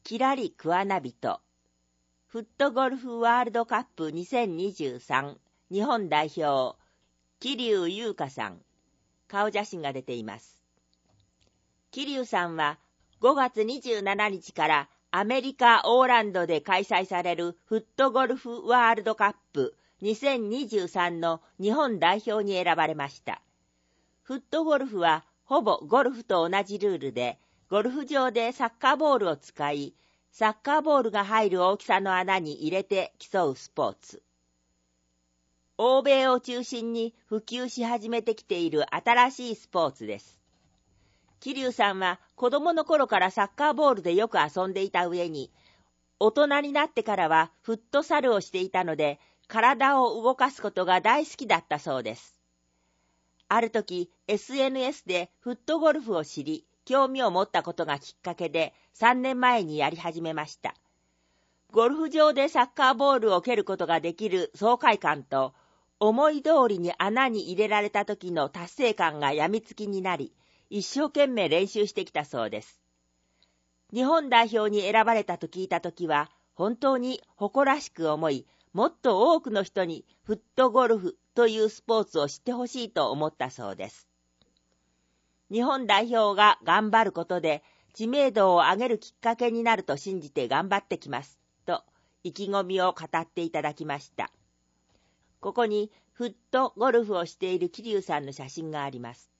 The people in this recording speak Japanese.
きらり桑名人フットゴルフワールドカップ2023日本代表桐生優香さん、顔写真が出ています。桐生さんは5月27日からアメリカ・オーランドで開催されるフットゴルフワールドカップ2023の日本代表に選ばれました。フットゴルフはほぼゴルフと同じルールで、ゴルフ場でサッカーボールを使い、サッカーボールが入る大きさの穴に入れて競うスポーツ。欧米を中心に普及し始めてきている新しいスポーツです。桐生さんは子供の頃からサッカーボールでよく遊んでいた上に、大人になってからはフットサルをしていたので、体を動かすことが大好きだったそうです。ある時、SNS でフットゴルフを知り、興味を持ったことがきっかけで3年前にやり始めました。ゴルフ場でサッカーボールを蹴ることができる爽快感と、思い通りに穴に入れられた時の達成感がやみつきになり、一生懸命練習してきたそうです。日本代表に選ばれたと聞いた時は、本当に誇らしく思い、もっと多くの人にフットゴルフというスポーツを知ってほしいと思ったそうです。日本代表が頑張ることで知名度を上げるきっかけになると信じて頑張ってきますと意気込みを語っていただきました。ここにフットゴルフをしている桐生さんの写真があります。